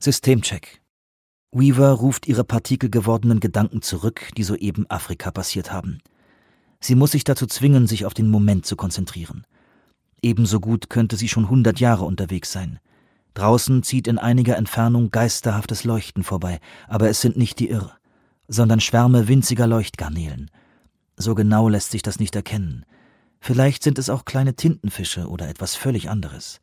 Systemcheck. Weaver ruft ihre partikelgewordenen Gedanken zurück, die soeben Afrika passiert haben. Sie muss sich dazu zwingen, sich auf den Moment zu konzentrieren. Ebenso gut könnte sie schon 100 Jahre unterwegs sein. Draußen zieht in einiger Entfernung geisterhaftes Leuchten vorbei, aber es sind nicht die Irr, sondern Schwärme winziger Leuchtgarnelen. So genau lässt sich das nicht erkennen. Vielleicht sind es auch kleine Tintenfische oder etwas völlig anderes.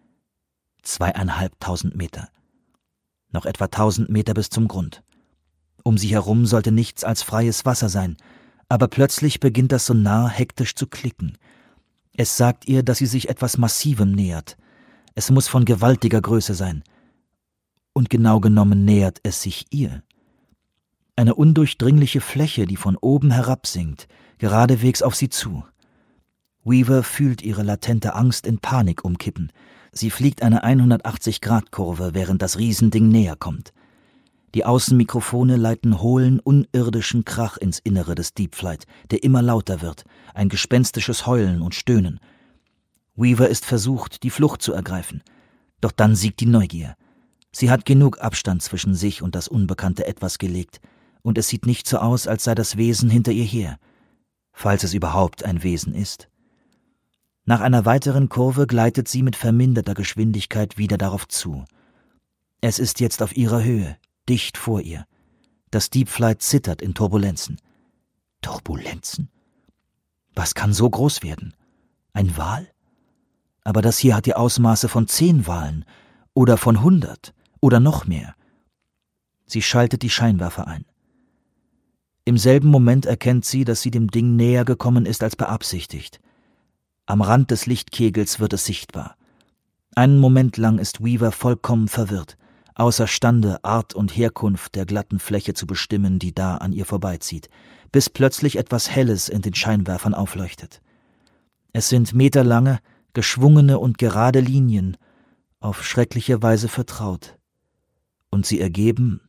2.500 Meter. Noch etwa 1.000 Meter bis zum Grund. Um sie herum sollte nichts als freies Wasser sein, aber plötzlich beginnt das Sonar hektisch zu klicken. Es sagt ihr, dass sie sich etwas Massivem nähert. Es muss von gewaltiger Größe sein. Und genau genommen nähert es sich ihr. Eine undurchdringliche Fläche, die von oben herabsinkt, geradewegs auf sie zu. Weaver fühlt ihre latente Angst in Panik umkippen. Sie fliegt eine 180-Grad-Kurve, während das Riesending näher kommt. Die Außenmikrofone leiten hohlen, unirdischen Krach ins Innere des Deep Flight, der immer lauter wird, ein gespenstisches Heulen und Stöhnen. Weaver ist versucht, die Flucht zu ergreifen. Doch dann siegt die Neugier. Sie hat genug Abstand zwischen sich und das unbekannte Etwas gelegt, und es sieht nicht so aus, als sei das Wesen hinter ihr her, falls es überhaupt ein Wesen ist. Nach einer weiteren Kurve gleitet sie mit verminderter Geschwindigkeit wieder darauf zu. Es ist jetzt auf ihrer Höhe, dicht vor ihr. Das Deep Flight zittert in Turbulenzen. Turbulenzen? Was kann so groß werden? Ein Wal? Aber das hier hat die Ausmaße von 10 Walen oder von 100 oder noch mehr. Sie schaltet die Scheinwerfer ein. Im selben Moment erkennt sie, dass sie dem Ding näher gekommen ist als beabsichtigt. Am Rand des Lichtkegels wird es sichtbar. Einen Moment lang ist Weaver vollkommen verwirrt, außerstande, Art und Herkunft der glatten Fläche zu bestimmen, die da an ihr vorbeizieht, bis plötzlich etwas Helles in den Scheinwerfern aufleuchtet. Es sind meterlange, geschwungene und gerade Linien, auf schreckliche Weise vertraut. Und sie ergeben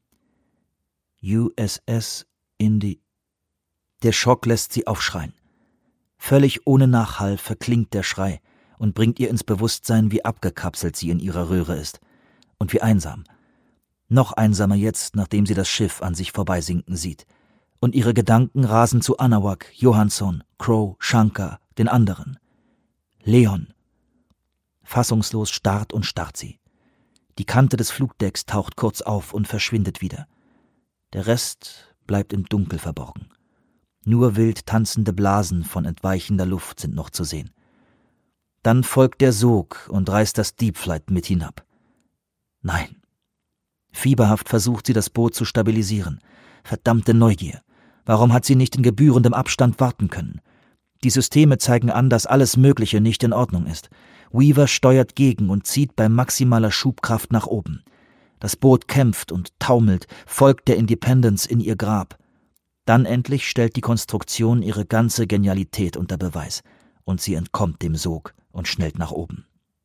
USS Indy. Der Schock lässt sie aufschreien. Völlig ohne Nachhall verklingt der Schrei und bringt ihr ins Bewusstsein, wie abgekapselt sie in ihrer Röhre ist. Und wie einsam. Noch einsamer jetzt, nachdem sie das Schiff an sich vorbeisinken sieht. Und ihre Gedanken rasen zu Anahuac, Johansson, Crow, Shankar, den anderen. Leon. Fassungslos starrt sie. Die Kante des Flugdecks taucht kurz auf und verschwindet wieder. Der Rest bleibt im Dunkel verborgen. Nur wild tanzende Blasen von entweichender Luft sind noch zu sehen. Dann folgt der Sog und reißt das Deep Flight mit hinab. Nein. Fieberhaft versucht sie, das Boot zu stabilisieren. Verdammte Neugier. Warum hat sie nicht in gebührendem Abstand warten können? Die Systeme zeigen an, dass alles Mögliche nicht in Ordnung ist. Weaver steuert gegen und zieht bei maximaler Schubkraft nach oben. Das Boot kämpft und taumelt, folgt der Independence in ihr Grab. Dann endlich stellt die Konstruktion ihre ganze Genialität unter Beweis und sie entkommt dem Sog und schnellt nach oben.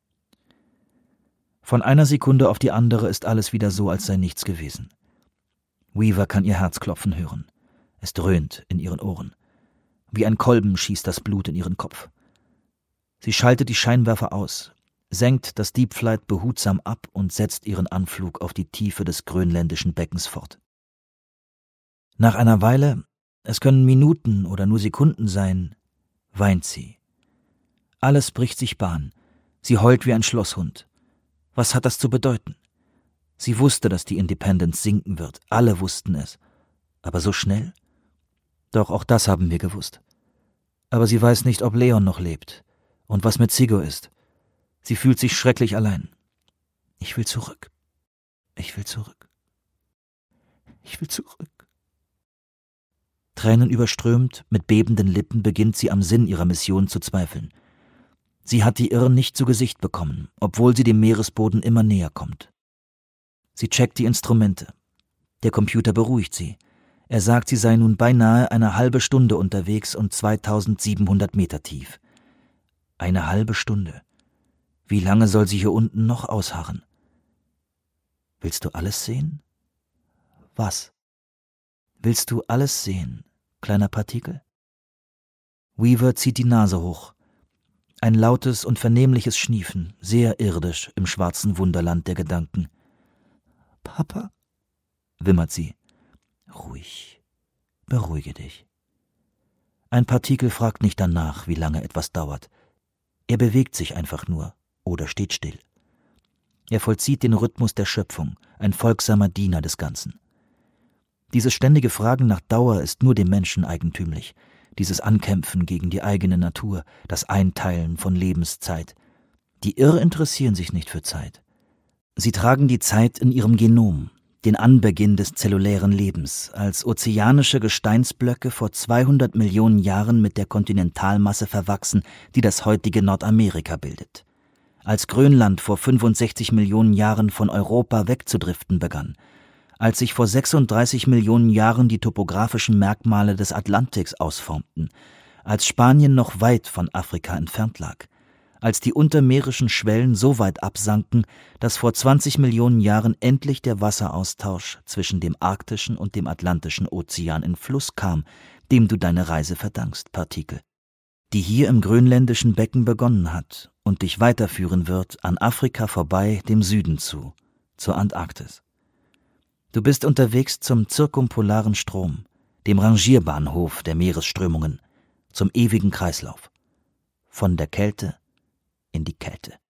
Von einer Sekunde auf die andere ist alles wieder so, als sei nichts gewesen. Weaver kann ihr Herz klopfen hören. Es dröhnt in ihren Ohren. Wie ein Kolben schießt das Blut in ihren Kopf. Sie schaltet die Scheinwerfer aus, senkt das Deep Flight behutsam ab und setzt ihren Anflug auf die Tiefe des grönländischen Beckens fort. Nach einer Weile, es können Minuten oder nur Sekunden sein, weint sie. Alles bricht sich Bahn. Sie heult wie ein Schlosshund. Was hat das zu bedeuten? Sie wusste, dass die Independence sinken wird. Alle wussten es. Aber so schnell? Doch auch das haben wir gewusst. Aber sie weiß nicht, ob Leon noch lebt und was mit Siggo ist. Sie fühlt sich schrecklich allein. Ich will zurück. Ich will zurück. Ich will zurück. Tränenüberströmt, mit bebenden Lippen beginnt sie am Sinn ihrer Mission zu zweifeln. Sie hat die Irren nicht zu Gesicht bekommen, obwohl sie dem Meeresboden immer näher kommt. Sie checkt die Instrumente. Der Computer beruhigt sie. Er sagt, sie sei nun beinahe eine halbe Stunde unterwegs und 2700 Meter tief. Eine halbe Stunde. Wie lange soll sie hier unten noch ausharren? Willst du alles sehen? Was? Willst du alles sehen, kleiner Partikel? Weaver zieht die Nase hoch. Ein lautes und vernehmliches Schniefen, sehr irdisch im schwarzen Wunderland der Gedanken. Papa, wimmert sie. Ruhig, beruhige dich. Ein Partikel fragt nicht danach, wie lange etwas dauert. Er bewegt sich einfach nur oder steht still. Er vollzieht den Rhythmus der Schöpfung, ein folgsamer Diener des Ganzen. Dieses ständige Fragen nach Dauer ist nur dem Menschen eigentümlich, dieses Ankämpfen gegen die eigene Natur, das Einteilen von Lebenszeit. Die Irr interessieren sich nicht für Zeit. Sie tragen die Zeit in ihrem Genom, den Anbeginn des zellulären Lebens, als ozeanische Gesteinsblöcke vor 200 Millionen Jahren mit der Kontinentalmasse verwachsen, die das heutige Nordamerika bildet. Als Grönland vor 65 Millionen Jahren von Europa wegzudriften begann, als sich vor 36 Millionen Jahren die topografischen Merkmale des Atlantiks ausformten, als Spanien noch weit von Afrika entfernt lag, als die untermeerischen Schwellen so weit absanken, dass vor 20 Millionen Jahren endlich der Wasseraustausch zwischen dem arktischen und dem atlantischen Ozean in Fluss kam, dem du deine Reise verdankst, Partikel, die hier im grönländischen Becken begonnen hat und dich weiterführen wird an Afrika vorbei dem Süden zu, zur Antarktis. Du bist unterwegs zum zirkumpolaren Strom, dem Rangierbahnhof der Meeresströmungen, zum ewigen Kreislauf. Von der Kälte in die Kälte.